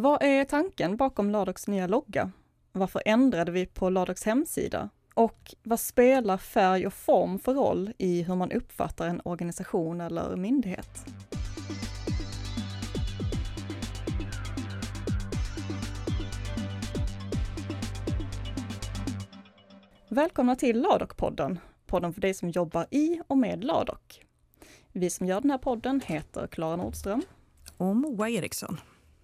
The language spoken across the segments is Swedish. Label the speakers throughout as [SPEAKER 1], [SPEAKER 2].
[SPEAKER 1] Vad är tanken bakom Ladocs nya logga? Varför ändrade vi på Ladocs hemsida? Och vad spelar färg och form för roll i hur man uppfattar en organisation eller myndighet? Välkomna till Ladoc-podden, podden för dig som jobbar i och med Ladoc. Vi som gör den här podden heter Klara Nordström
[SPEAKER 2] och Moa Eriksson.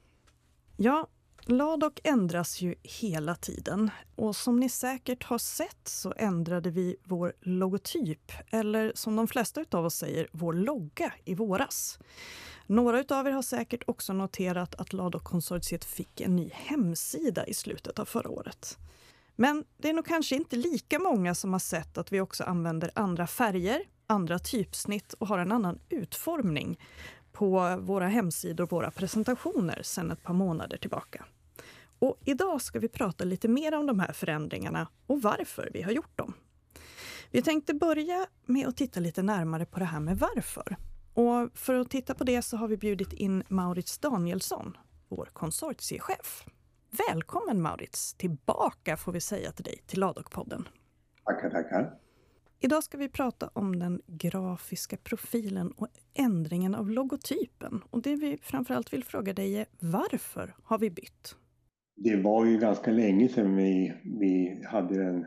[SPEAKER 2] Ja, Ladoc ändras ju hela tiden och som ni säkert har sett så ändrade vi vår logotyp, eller som de flesta utav oss säger, vår logga i våras. Några utav er har säkert också noterat att Ladoc-konsortiet fick en ny hemsida i slutet av förra året. Men det är nog kanske inte lika många som har sett att vi också använder andra färger, andra typsnitt och har en annan utformning på våra hemsidor och våra presentationer sedan ett par månader tillbaka. Och idag ska vi prata lite mer om de här förändringarna och varför vi har gjort dem. Vi tänkte börja med att titta lite närmare på det här med varför. Och för att titta på det så har vi bjudit in Maurits Danielsson, vår konsortiechef. Välkommen Maurits, tillbaka får vi säga till dig till Ladoc-podden.
[SPEAKER 3] Tackar.
[SPEAKER 2] Idag ska vi prata om den grafiska profilen och ändringen av logotypen. Och det vi framförallt vill fråga dig är, varför har vi bytt?
[SPEAKER 3] Det var ju ganska länge sedan vi hade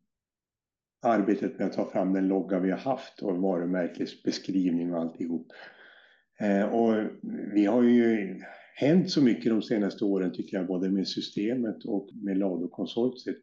[SPEAKER 3] arbetet med att ta fram den logga vi har haft och varumärkesbeskrivning och alltihop. Och vi har ju hänt så mycket de senaste åren tycker jag, både med systemet och med Ladoc-konsortiet.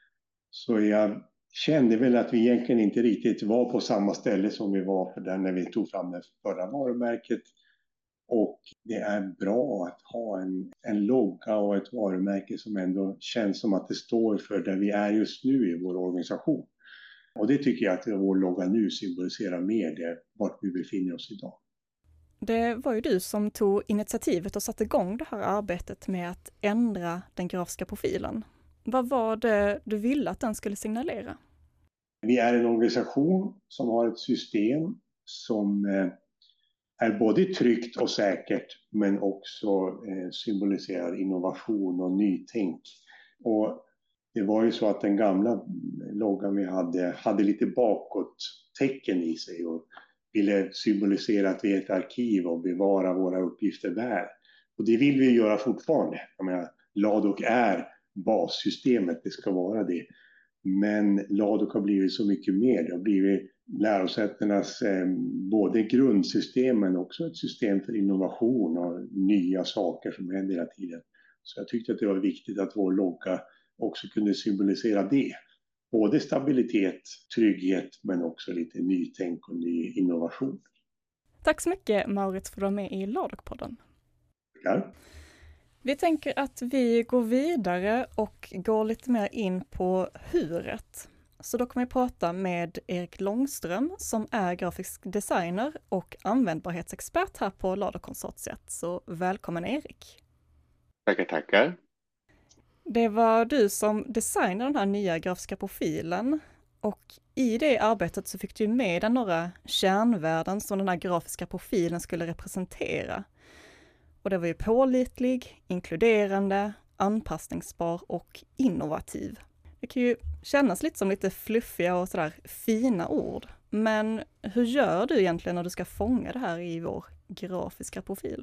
[SPEAKER 3] Så jag kände väl att vi egentligen inte riktigt var på samma ställe som vi var för den när vi tog fram det förra varumärket. Och det är bra att ha en logga och ett varumärke som ändå känns som att det står för där vi är just nu i vår organisation. Och det tycker jag att vår logga nu symboliserar mer det, vart vi befinner oss idag.
[SPEAKER 1] Det var ju du som tog initiativet och satte igång det här arbetet med att ändra den grafiska profilen. Vad var det du ville att den skulle signalera?
[SPEAKER 3] Vi är en organisation som har ett system som är både tryggt och säkert men också symboliserar innovation och nytänk. Och det var ju så att den gamla loggan vi hade lite bakåt-tecken i sig och ville symbolisera att vi är ett arkiv och bevara våra uppgifter väl. Och det vill vi göra fortfarande. Jag menar, Ladoc är bassystemet, det ska vara det. Men Ladoc har blivit så mycket mer. Det har blivit lärosätenas både grundsystem men också ett system för innovation och nya saker som händer hela tiden. Så jag tyckte att det var viktigt att vår logga också kunde symbolisera det. Både stabilitet, trygghet men också lite nytänk och ny innovation.
[SPEAKER 1] Tack så mycket Maurits för att vara med i Ladoc-podden.
[SPEAKER 3] Ja.
[SPEAKER 1] Vi tänker att vi går vidare och går lite mer in på huret. Så då kommer vi prata med Erik Långström som är grafisk designer och användbarhetsexpert här på Ladoc-konsortiet. Så välkommen Erik.
[SPEAKER 4] Tackar.
[SPEAKER 1] Det var du som designade den här nya grafiska profilen och i det arbetet så fick du med dig några kärnvärden som den här grafiska profilen skulle representera. Och det var ju pålitlig, inkluderande, anpassningsbar och innovativ. Det kan ju kännas lite som lite fluffiga och sådär fina ord. Men hur gör du egentligen när du ska fånga det här i vår grafiska profil?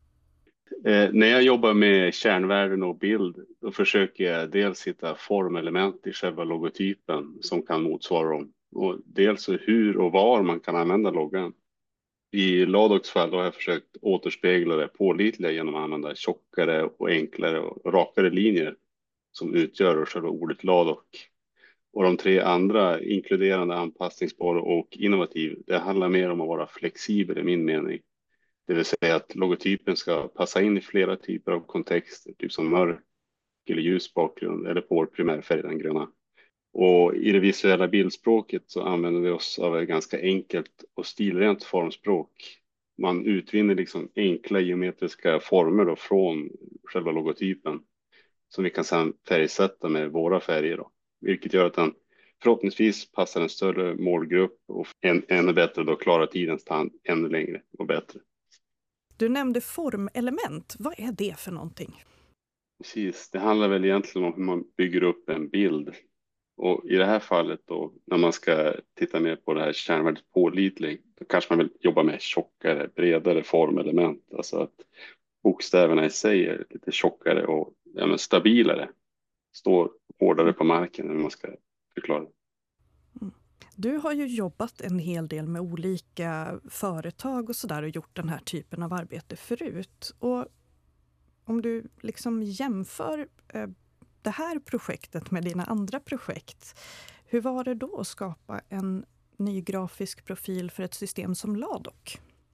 [SPEAKER 4] När jag jobbar med kärnvärden och bild, då försöker jag dels hitta formelement i själva logotypen som kan motsvara dem. Och dels hur och var man kan använda loggan. I Ladocs fall har jag försökt återspegla det pålitliga genom att använda tjockare och enklare och rakare linjer som utgör själva ordet Ladoc. Och de tre andra, inkluderande, anpassningsbar och innovativ, det handlar mer om att vara flexibel i min mening. Det vill säga att logotypen ska passa in i flera typer av kontexter, typ som mörk eller ljus bakgrund eller på vår primärfärg, den gröna. Och i det visuella bildspråket så använder vi oss av ett ganska enkelt och stilrent formspråk. Man utvinner liksom enkla geometriska former då från själva logotypen som vi kan sedan färgsätta med våra färger då. Vilket gör att den förhoppningsvis passar en större målgrupp och ännu bättre då klarar tidens tand ännu längre och bättre.
[SPEAKER 2] Du nämnde formelement. Vad är det för någonting?
[SPEAKER 4] Precis, det handlar väl egentligen om hur man bygger upp en bild. Och i det här fallet då, när man ska titta mer på det här kärnvärdet pålitlig, då kanske man vill jobba med tjockare, bredare formelement. Alltså att bokstäverna i sig är lite tjockare och stabilare. Står hårdare på marken än man ska förklara.
[SPEAKER 2] Du har ju jobbat en hel del med olika företag och sådär och gjort den här typen av arbete förut. Och om du liksom jämför det här projektet med dina andra projekt, hur var det då att skapa en ny grafisk profil för ett system som LADOK?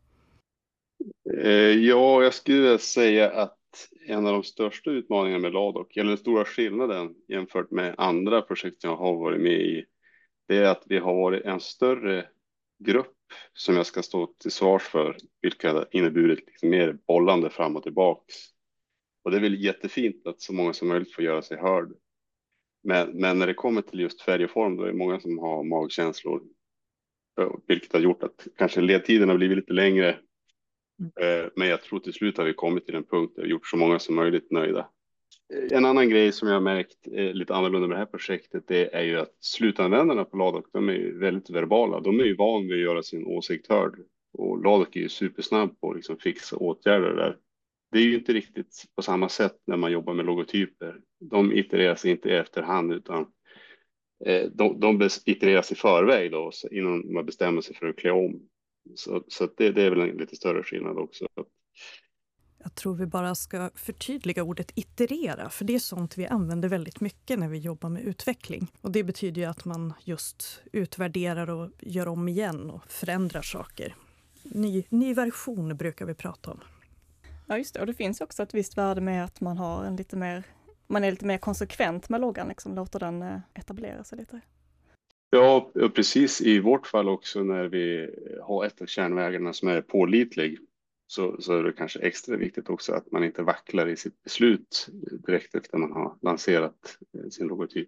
[SPEAKER 4] Ja, jag skulle vilja säga att en av de största utmaningarna med LADOK, eller den stora skillnaden jämfört med andra projekt jag har varit med i, det är att vi har varit en större grupp som jag ska stå till svars för, vilka har inneburit liksom mer bollande fram och tillbaks. Och det är väl jättefint att så många som möjligt får göra sig hörd. Men när det kommer till just färg och form, då är det många som har magkänslor, vilket har gjort att kanske ledtiden har blivit lite längre. Men jag tror till slut har vi kommit till en punkt där vi gjort så många som möjligt nöjda. En annan grej som jag har märkt är lite annorlunda med det här projektet, det är ju att slutanvändarna på LADOK, de är ju väldigt verbala. De är ju van vid att göra sin åsikt hörd. Och LADOK är ju supersnabb på att liksom fixa åtgärder där. Det är ju inte riktigt på samma sätt när man jobbar med logotyper. De itereras inte i efterhand, utan de itereras i förväg då, innan man bestämmer sig för att klä om. Så det är väl en lite större skillnad också.
[SPEAKER 2] Jag tror vi bara ska förtydliga ordet iterera, för det är sånt vi använder väldigt mycket när vi jobbar med utveckling. Och det betyder ju att man just utvärderar och gör om igen och förändrar saker. Ny version brukar vi prata om.
[SPEAKER 1] Ja, just det. Och det finns också ett visst värde med att man har man är lite mer konsekvent med loggan, liksom låter den etablera sig lite.
[SPEAKER 4] Ja, precis. I vårt fall också när vi har ett av kärnvägarna som är pålitlig, så är det kanske extra viktigt också att man inte vacklar i sitt beslut direkt efter man har lanserat sin logotyp.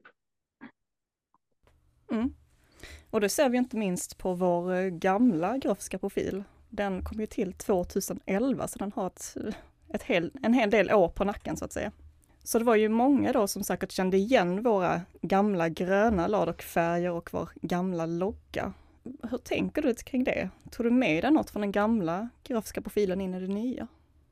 [SPEAKER 1] Mm. Och det ser vi inte minst på vår gamla grafiska profil. Den kom ju till 2011, så den har en hel del år på nacken så att säga. Så det var ju många då som säkert kände igen våra gamla gröna LADOK-färger och vår gamla logga. Hur tänker du kring det? Tog du med dig något från den gamla grafiska profilen in i det nya?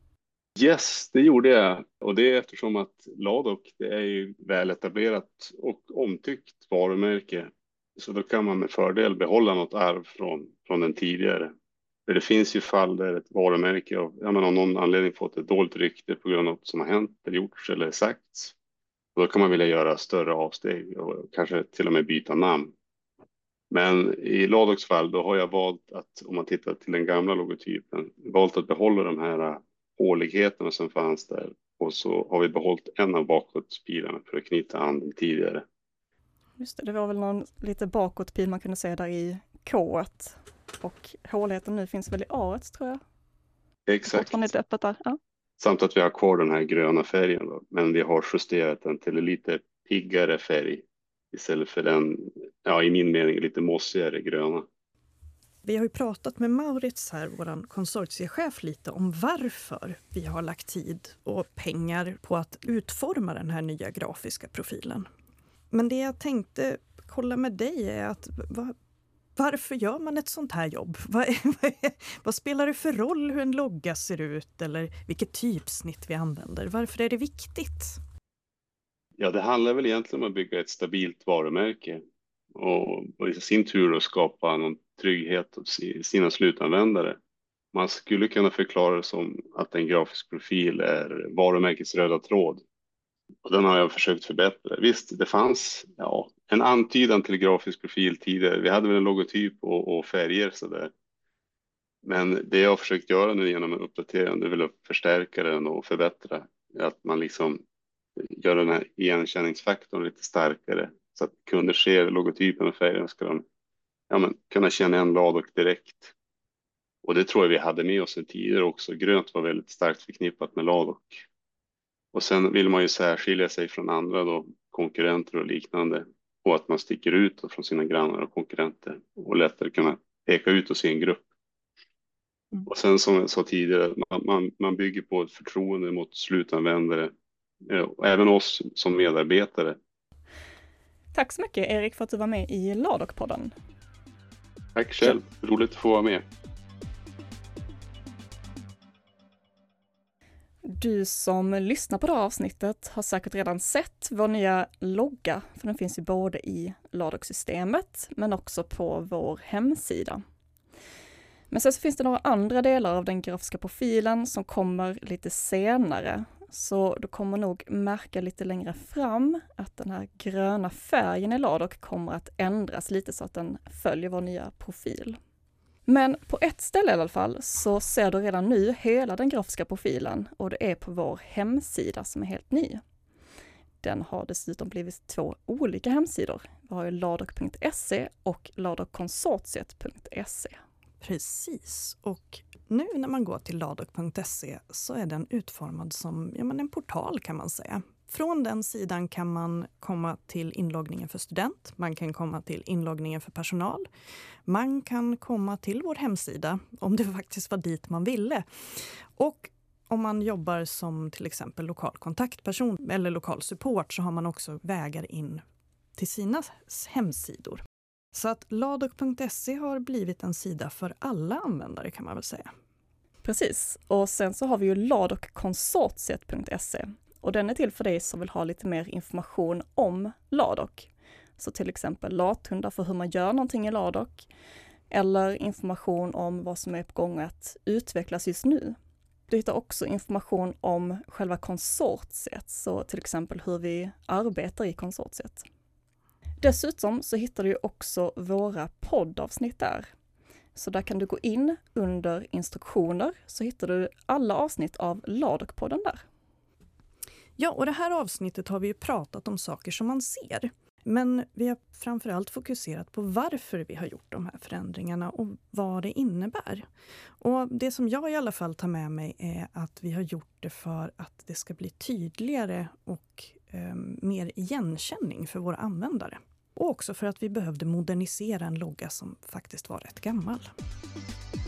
[SPEAKER 4] Yes, det gjorde jag. Och det är eftersom att LADOK, det är ju väl etablerat och omtyckt varumärke. Så då kan man med fördel behålla något arv från den tidigare. För det finns ju fall där ett varumärke av någon anledning fått ett dåligt rykte på grund av något som har hänt eller gjorts eller sagts. Och då kan man vilja göra större avsteg och kanske till och med byta namn. Men i LADOKs fall då har jag valt att, om man tittar till den gamla logotypen, valt att behålla de här håligheterna som fanns där. Och så har vi behållit en av bakåtpilarna för att knyta an den tidigare.
[SPEAKER 1] Just det var väl någon lite bakåtpil man kunde se där i K-et. Och håligheten nu finns väl i A-et, tror jag.
[SPEAKER 4] Exakt.
[SPEAKER 1] Lite öppet där. Ja.
[SPEAKER 4] Samt att vi har kvar den här gröna färgen då, men vi har justerat den till en lite piggare färg istället för den, i min mening, lite mossigare gröna.
[SPEAKER 2] Vi har ju pratat med Maurits här, vår konsortiechef, lite om varför vi har lagt tid och pengar på att utforma den här nya grafiska profilen. Men det jag tänkte kolla med dig är att varför gör man ett sånt här jobb? Vad spelar det för roll hur en logga ser ut eller vilket typsnitt vi använder? Varför är det viktigt?
[SPEAKER 4] Ja, det handlar väl egentligen om att bygga ett stabilt varumärke och i sin tur att skapa någon trygghet hos sina slutanvändare. Man skulle kunna förklara det som att en grafisk profil är varumärkets röda tråd. Och den har jag försökt förbättra. Visst, det fanns en antydan till grafisk profil tidigare. Vi hade väl en logotyp och färger sådär. Men det jag har försökt göra nu genom en uppdatering, det är väl att förstärka den och förbättra. Att man liksom gör den här igenkänningsfaktorn lite starkare. Så att kunder ser logotypen och färgen ska de kunna känna en LADOK direkt. Och det tror jag vi hade med oss tidigare också. Grönt var väldigt starkt förknippat med LADOK. Och sen vill man ju särskilja sig från andra då, konkurrenter och liknande. Och att man sticker ut från sina grannar och konkurrenter. Och lättare kunna peka ut och se en grupp. Och sen som jag sa tidigare, man bygger på ett förtroende mot slutanvändare. och även oss som medarbetare.
[SPEAKER 1] Tack så mycket Erik för att du var med i Ladok-podden.
[SPEAKER 4] Tack själv, roligt att få vara med.
[SPEAKER 1] Du som lyssnar på det här avsnittet har säkert redan sett vår nya logga, för den finns ju både i Ladok-systemet men också på vår hemsida. Men sen så finns det några andra delar av den grafiska profilen som kommer lite senare, så du kommer nog märka lite längre fram att den här gröna färgen i Ladok kommer att ändras lite så att den följer vår nya profil. Men på ett ställe i alla fall så ser du redan nu hela den grafiska profilen, och det är på vår hemsida som är helt ny. Den har dessutom blivit 2 olika hemsidor. Vi har ju ladok.se och ladokkonsortiet.se.
[SPEAKER 2] Precis, och nu när man går till ladok.se så är den utformad som en portal kan man säga. Från den sidan kan man komma till inloggningen för student, man kan komma till inloggningen för personal, man kan komma till vår hemsida om det faktiskt var dit man ville. Och om man jobbar som till exempel lokal kontaktperson eller lokal support så har man också vägar in till sina hemsidor. Så att ladok.se har blivit en sida för alla användare kan man väl säga.
[SPEAKER 1] Precis, och sen så har vi ju ladokkonsortiet.se. Och den är till för dig som vill ha lite mer information om Ladok. Så till exempel lathundar för hur man gör någonting i Ladok. Eller information om vad som är på gång att utvecklas just nu. Du hittar också information om själva konsortiet. Så till exempel hur vi arbetar i konsortiet. Dessutom så hittar du också våra poddavsnitt där. Så där kan du gå in under instruktioner så hittar du alla avsnitt av Ladok-podden där.
[SPEAKER 2] Ja, och det här avsnittet har vi ju pratat om saker som man ser. Men vi har framförallt fokuserat på varför vi har gjort de här förändringarna och vad det innebär. Och det som jag i alla fall tar med mig är att vi har gjort det för att det ska bli tydligare och mer igenkänning för våra användare. Och också för att vi behövde modernisera en logga som faktiskt var rätt gammal.